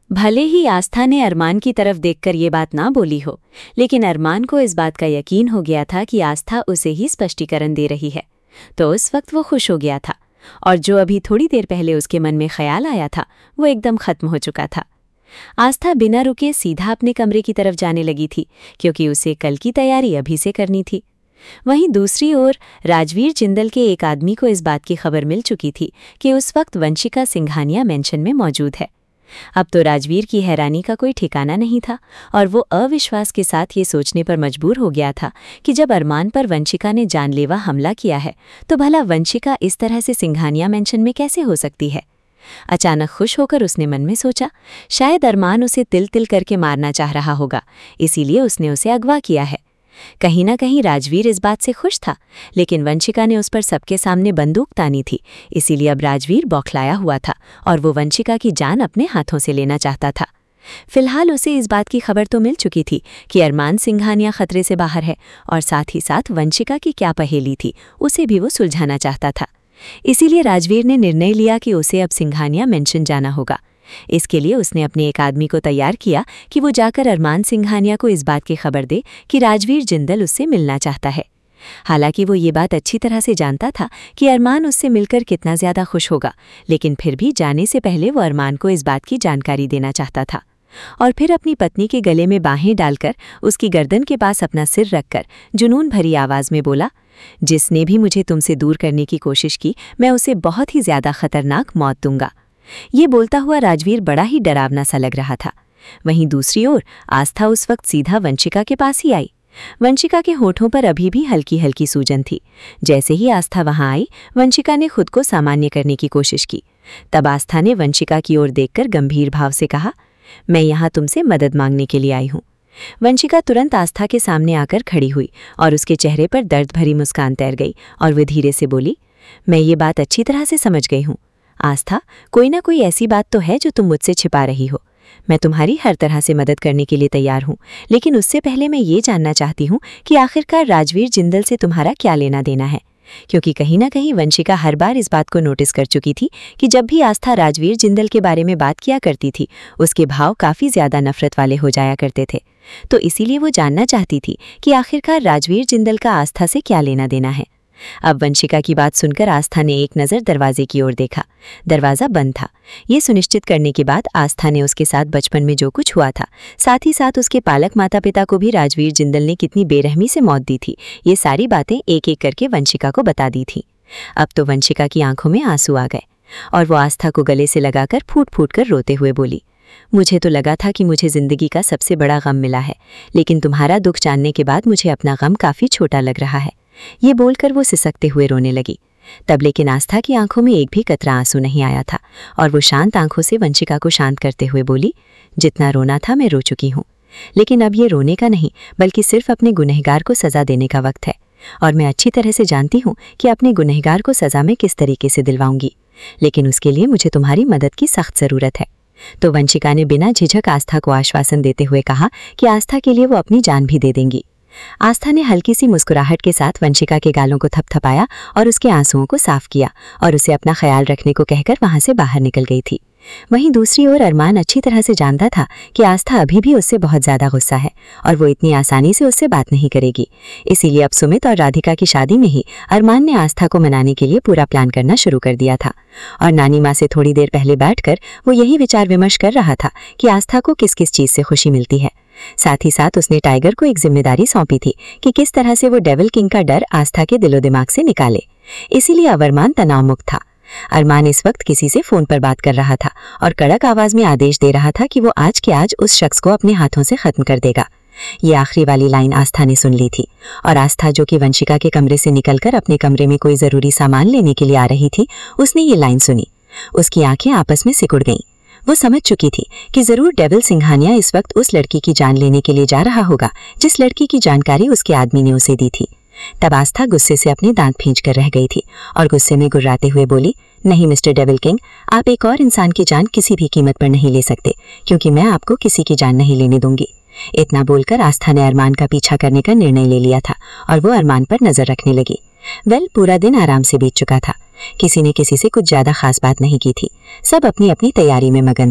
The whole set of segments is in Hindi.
भले ही आस्था ने अरमान की तरफ देखकर ये बात ना बोली हो, लेकिन अरमान को इस बात का यकीन हो गया था कि आस्था उसे ही स्पष्टीकरण दे रही है। तो उस वक्त वो खुश हो गया था, और जो अभी थोड़ी देर पहले उसके मन में ख्याल आया था वो एकदम खत्म हो चुका था। आस्था बिना रुके सीधा अपने कमरे की तरफ जाने लगी थी, क्योंकि उसे कल की तैयारी अभी से करनी थी। वहीं दूसरी ओर राजवीर जिंदल के एक आदमी को इस बात की खबर मिल चुकी थी कि उस वक्त वंशिका सिंघानिया मेंशन में मौजूद है। अब तो राजवीर की हैरानी का कोई ठिकाना नहीं था, और वो अविश्वास के साथ ये सोचने पर मजबूर हो गया था कि जब अरमान पर वंशिका ने जानलेवा हमला किया है तो भला वंशिका इस तरह से सिंघानिया मेंशन में कैसे हो सकती है। अचानक खुश होकर उसने मन में सोचा, शायद अरमान उसे तिल तिल करके मारना चाह रहा होगा, इसीलिए उसने उसे अगवा किया है। कहीं ना कहीं राजवीर इस बात से खुश था, लेकिन वंशिका ने उस पर सबके सामने बंदूक तानी थी, इसीलिए अब राजवीर बौखलाया हुआ था और वो वंशिका की जान अपने हाथों से लेना चाहता था। फिलहाल उसे इस बात की खबर तो मिल चुकी थी कि अरमान सिंघानिया खतरे से बाहर है, और साथ ही साथ वंशिका की क्या पहेली थी उसे भी वो सुलझाना चाहता था। इसीलिए राजवीर ने निर्णय लिया कि उसे अब सिंघानिया मेंशन जाना होगा। इसके लिए उसने अपने एक आदमी को तैयार किया कि वो जाकर अरमान सिंघानिया को इस बात की खबर दे कि राजवीर जिंदल उससे मिलना चाहता है। हालांकि वो ये बात अच्छी तरह से जानता था कि अरमान उससे मिलकर कितना ज़्यादा खुश होगा, लेकिन फिर भी जाने से पहले वो अरमान को इस बात की जानकारी देना चाहता था। और फिर अपनी पत्नी के गले में बाहें डालकर उसकी गर्दन के पास अपना सिर रखकर जुनून भरी आवाज़ में बोला, जिसने भी मुझे तुमसे दूर करने की कोशिश की मैं उसे बहुत ही ज़्यादा खतरनाक मौत दूंगा। ये बोलता हुआ राजवीर बड़ा ही डरावना सा लग रहा था। वहीं दूसरी ओर आस्था उस वक्त सीधा वंशिका के पास ही आई। वंशिका के होठों पर अभी भी हल्की हल्की सूजन थी। जैसे ही आस्था वहां आई, वंशिका ने खुद को सामान्य करने की कोशिश की। तब आस्था ने वंशिका की ओर देखकर गंभीर भाव से कहा, मैं यहाँ तुमसे मदद मांगने के लिए आई हूँ। वंशिका तुरंत आस्था के सामने आकर खड़ी हुई और उसके चेहरे पर दर्द भरी मुस्कान तैर गई और वह धीरे से बोली, मैं ये बात अच्छी तरह से समझ गई हूँ। आस्था, कोई ना कोई ऐसी बात तो है जो तुम मुझसे छिपा रही हो। मैं तुम्हारी हर तरह से मदद करने के लिए तैयार हूँ, लेकिन उससे पहले मैं ये जानना चाहती हूँ कि आखिरकार राजवीर जिंदल से तुम्हारा क्या लेना देना है। क्योंकि कहीं ना कहीं वंशिका हर बार इस बात को नोटिस कर चुकी थी कि जब भी आस्था राजवीर जिंदल के बारे में बात किया करती थी उसके भाव काफ़ी ज़्यादा नफरत वाले हो जाया करते थे। तो इसीलिए वो जानना चाहती थी कि आखिरकार राजवीर जिंदल का आस्था से क्या लेना देना है। अब वंशिका की बात सुनकर आस्था ने एक नज़र दरवाजे की ओर देखा। दरवाज़ा बंद था। ये सुनिश्चित करने के बाद आस्था ने उसके साथ बचपन में जो कुछ हुआ था, साथ ही साथ उसके पालक माता पिता को भी राजवीर जिंदल ने कितनी बेरहमी से मौत दी थी, ये सारी बातें एक एक करके वंशिका को बता दी थी। अब तो वंशिका की आंखों में आंसू आ गए और वो आस्था को गले से लगाकर फूट फूट कर रोते हुए बोली, मुझे तो लगा था कि मुझे ज़िंदगी का सबसे बड़ा गम मिला है, लेकिन तुम्हारा दुख जानने के बाद मुझे अपना गम काफ़ी छोटा लग रहा है। ये बोलकर वो सिसकते हुए रोने लगी। तब लेकिन आस्था की आंखों में एक भी कतरा आंसू नहीं आया था और वो शांत आंखों से वंशिका को शांत करते हुए बोली, जितना रोना था मैं रो चुकी हूँ, लेकिन अब ये रोने का नहीं बल्कि सिर्फ अपने गुनहगार को सज़ा देने का वक्त है। और मैं अच्छी तरह से जानती हूँ कि अपने गुनहगार को सज़ा मैं किस तरीके से दिलवाऊंगी, लेकिन उसके लिए मुझे तुम्हारी मदद की सख्त ज़रूरत है। तो वंशिका ने बिना झिझक आस्था को आश्वासन देते हुए कहा कि आस्था के लिए वो अपनी जान भी दे देंगी। आस्था ने हल्की सी मुस्कुराहट के साथ वंशिका के गालों को थपथपाया और उसके आंसुओं को साफ किया और उसे अपना ख्याल रखने को कहकर वहां से बाहर निकल गई थी। वहीं दूसरी ओर अरमान अच्छी तरह से जानता था कि आस्था अभी भी उससे बहुत ज़्यादा गुस्सा है और वो इतनी आसानी से उससे बात नहीं करेगी। इसीलिए अब सुमित और राधिका की शादी में ही अरमान ने आस्था को मनाने के लिए पूरा प्लान करना शुरू कर दिया था। और नानी माँ से थोड़ी देर पहले बैठकर वो यही विचार विमर्श कर रहा था कि आस्था को किस किस चीज़ से खुशी मिलती है। साथ ही साथ उसने टाइगर को एक जिम्मेदारी सौंपी थी कि किस तरह से वो डेविल किंग का डर आस्था के दिलो दिमाग से निकाले। इसीलिए अब अरमान तनाव मुक्त था। अरमान इस वक्त किसी से फोन पर बात कर रहा था और कड़क आवाज में आदेश दे रहा था कि वो आज के आज उस शख्स को अपने हाथों से खत्म कर देगा। ये आखिरी वाली लाइन आस्था ने सुन ली थी और आस्था, जो कि वंशिका के कमरे से निकलकर अपने कमरे में कोई जरूरी सामान लेने के लिए आ रही थी, उसने ये लाइन सुनी। उसकी आंखें आपस में सिकुड़ गईं। वो समझ चुकी थी कि जरूर डेविल सिंघानिया इस वक्त उस लड़की की जान लेने के लिए जा रहा होगा जिस लड़की की जानकारी उसके आदमी ने उसे दी थी। तब आस्था गुस्से से अपने दांत भींच कर रह गई थी और गुस्से में गुर्राते हुए बोली, नहीं मिस्टर डेविल किंग, आप एक और इंसान की जान किसी भी कीमत पर नहीं ले सकते, क्योंकि मैं आपको किसी की जान नहीं लेने दूंगी। इतना बोलकर आस्था ने अरमान का पीछा करने का निर्णय ले लिया था और वो अरमान पर नजर रखने लगी। पूरा दिन आराम से बीत चुका था। किसी ने किसी से कुछ ज्यादा खास बात नहीं की थी। सब अपनी अपनी तैयारी में मगन थे।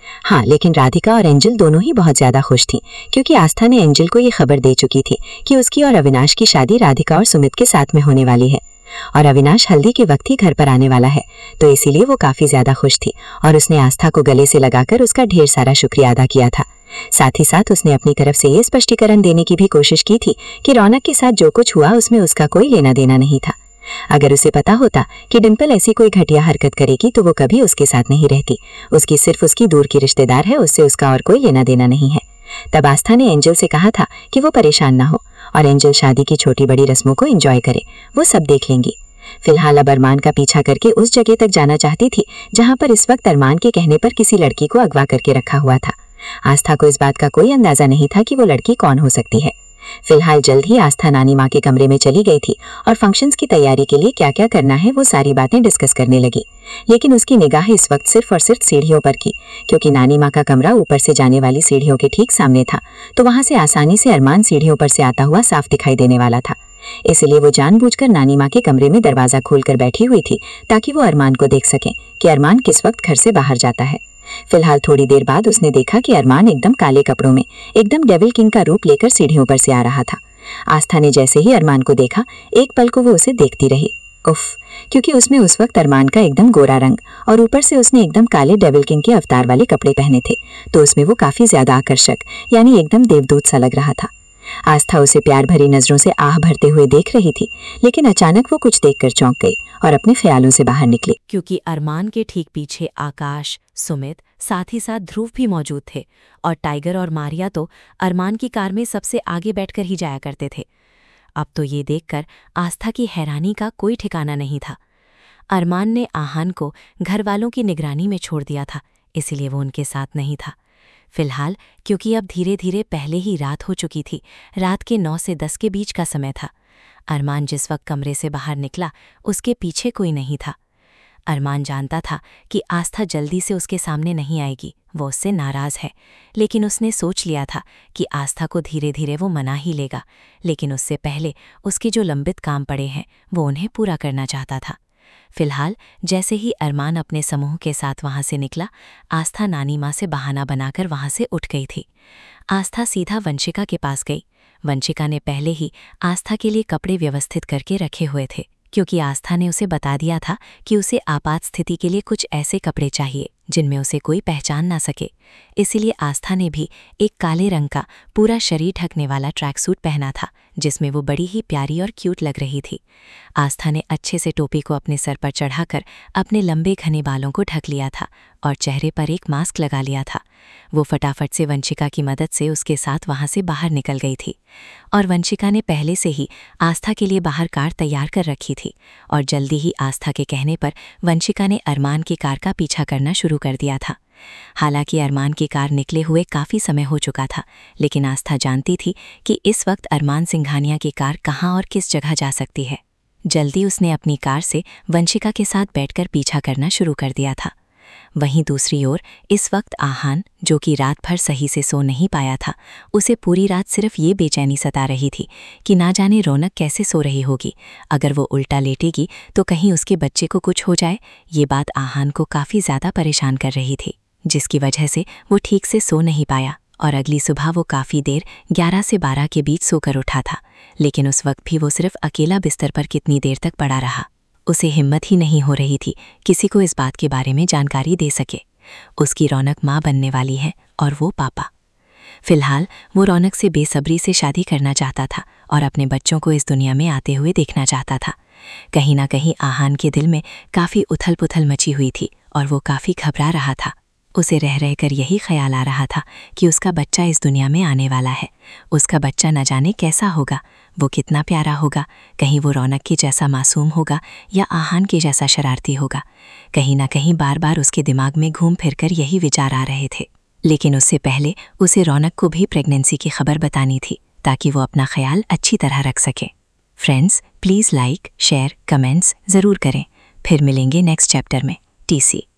हाँ, लेकिन राधिका और एंजल दोनों ही बहुत ज्यादा खुश थीं, क्योंकि आस्था ने एंजल को ये खबर दे चुकी थी कि उसकी और अविनाश की शादी राधिका और सुमित के साथ में होने वाली है और अविनाश हल्दी के वक्त ही घर पर आने वाला है। तो इसीलिए वो काफी ज्यादा खुश थी और उसने आस्था को गले से लगाकर उसका ढेर सारा शुक्रिया अदा किया था। साथ ही साथ उसने अपनी तरफ से ये स्पष्टीकरण देने की भी कोशिश की थी कि रौनक के साथ जो कुछ हुआ उसमें उसका कोई लेना देना नहीं था। अगर उसे पता होता कि डिंपल ऐसी कोई घटिया हरकत करेगी तो वो कभी उसके साथ नहीं रहती। उसकी सिर्फ उसकी दूर की रिश्तेदार है, उससे उसका और कोई लेना देना नहीं है। तब आस्था ने एंजल से कहा था कि वो परेशान ना हो और एंजल शादी की छोटी बड़ी रस्मों को एंजॉय करे, वो सब देख लेंगी। फिलहाल अब अरमान का पीछा करके उस जगह तक जाना चाहती थी जहां पर इस वक्त अरमान के कहने पर किसी लड़की को अगवा करके रखा हुआ था। आस्था को इस बात का कोई अंदाजा नहीं था कि वो लड़की कौन हो सकती है। फिलहाल जल्द ही आस्था नानी माँ के कमरे में चली गई थी और फंक्शंस की तैयारी के लिए क्या क्या करना है वो सारी बातें डिस्कस करने लगी। लेकिन उसकी निगाह इस वक्त सिर्फ और सिर्फ सीढ़ियों पर की, क्योंकि नानी माँ का कमरा ऊपर से जाने वाली सीढ़ियों के ठीक सामने था, तो वहां से आसानी से अरमान सीढ़ियों पर से आता हुआ साफ दिखाई देने वाला था। इसलिए वो जानबूझकर नानी माँ के कमरे में दरवाजा खोलकर बैठी हुई थी ताकि वो अरमान को देख सके कि अरमान किस वक्त घर से बाहर जाता है। फिलहाल थोड़ी देर बाद उसने देखा कि अरमान एकदम काले कपड़ों में एकदम डेविल किंग का रूप लेकर सीढ़ियों पर से आ रहा था। आस्था ने जैसे ही अरमान को देखा, एक पल को वो उसे देखती रही। उफ, क्योंकि उसमें उस वक्त अरमान का एकदम गोरा रंग और ऊपर से उसने एकदम काले डेविल किंग के अवतार वाले कपड़े पहने थे, तो उसमें वो काफी ज्यादा आकर्षक यानी एकदम देवदूत सा लग रहा था। आस्था उसे प्यार भरी नजरों से आह भरते हुए देख रही थी, लेकिन अचानक वो कुछ देखकर चौंक गई और अपने ख्यालों से बाहर निकली, क्योंकि अरमान के ठीक पीछे आकाश, सुमित, साथ ही साथ ध्रुव भी मौजूद थे और टाइगर और मारिया तो अरमान की कार में सबसे आगे बैठकर ही जाया करते थे। अब तो ये देखकर आस्था की हैरानी का कोई ठिकाना नहीं था। अरमान ने आहान को घर वालों की निगरानी में छोड़ दिया था, इसीलिए वो उनके साथ नहीं था। फिलहाल क्योंकि अब धीरे धीरे पहले ही रात हो चुकी थी, रात के 9 से 10 के बीच का समय था। अरमान जिस वक्त कमरे से बाहर निकला उसके पीछे कोई नहीं था। अरमान जानता था कि आस्था जल्दी से उसके सामने नहीं आएगी, वो उससे नाराज़ है, लेकिन उसने सोच लिया था कि आस्था को धीरे धीरे वो मना ही लेगा, लेकिन उससे पहले उसके जो लंबित काम पड़े हैं वो उन्हें पूरा करना चाहता था। फिलहाल जैसे ही अरमान अपने समूह के साथ वहां से निकला, आस्था नानी माँ से बहाना बनाकर वहां से उठ गई थी। आस्था सीधा वंशिका के पास गई। वंशिका ने पहले ही आस्था के लिए कपड़े व्यवस्थित करके रखे हुए थे, क्योंकि आस्था ने उसे बता दिया था कि उसे आपात स्थिति के लिए कुछ ऐसे कपड़े चाहिए जिनमें उसे कोई पहचान ना सके। इसीलिए आस्था ने भी एक काले रंग का पूरा शरीर ढकने वाला ट्रैक सूट पहना था, जिसमें वो बड़ी ही प्यारी और क्यूट लग रही थी। आस्था ने अच्छे से टोपी को अपने सर पर चढ़ाकर अपने लंबे घने बालों को ढक लिया था और चेहरे पर एक मास्क लगा लिया था। वो फटाफट से वंशिका की मदद से उसके साथ वहां से बाहर निकल गई थी और वंशिका ने पहले से ही आस्था के लिए बाहर कार तैयार कर रखी थी और जल्दी ही आस्था के कहने पर वंशिका ने अरमान की कार का पीछा करना शुरू कर दिया था। हालांकि अरमान की कार निकले हुए काफ़ी समय हो चुका था, लेकिन आस्था जानती थी कि इस वक्त अरमान सिंघानिया की कार कहाँ और किस जगह जा सकती है। जल्दी उसने अपनी कार से वंशिका के साथ बैठकर पीछा करना शुरू कर दिया था। वहीं दूसरी ओर इस वक्त आहान, जो कि रात भर सही से सो नहीं पाया था, उसे पूरी रात सिर्फ ये बेचैनी सता रही थी कि ना जाने रौनक कैसे सो रही होगी। अगर वो उल्टा लेटेगी तो कहीं उसके बच्चे को कुछ हो जाए। ये बात आहान को काफ़ी ज़्यादा परेशान कर रही थी, जिसकी वजह से वो ठीक से सो नहीं पाया और अगली सुबह वो काफ़ी देर 11 से 12 के बीच सोकर उठा था। लेकिन उस वक्त भी वो सिर्फ अकेला बिस्तर पर कितनी देर तक पड़ा रहा। उसे हिम्मत ही नहीं हो रही थी किसी को इस बात के बारे में जानकारी दे सके। उसकी रौनक माँ बनने वाली है और वो पापा। फिलहाल वो रौनक से बेसब्री से शादी करना चाहता था और अपने बच्चों को इस दुनिया में आते हुए देखना चाहता था। कहीं ना कहीं आहान के दिल में काफ़ी उथल पुथल मची हुई थी और वो काफ़ी घबरा रहा था। उसे रह रहकर यही ख्याल आ रहा था कि उसका बच्चा इस दुनिया में आने वाला है। उसका बच्चा न जाने कैसा होगा, वो कितना प्यारा होगा। कहीं वो रौनक के जैसा मासूम होगा या आहान के जैसा शरारती होगा। कहीं ना कहीं बार बार उसके दिमाग में घूम फिरकर यही विचार आ रहे थे। लेकिन उससे पहले उसे रौनक को भी प्रेगनेंसी की खबर बतानी थी, ताकि वो अपना ख्याल अच्छी तरह रख सके। Friends, please like, share, comments ज़रूर करें। फिर मिलेंगे नेक्स्ट चैप्टर में। TC।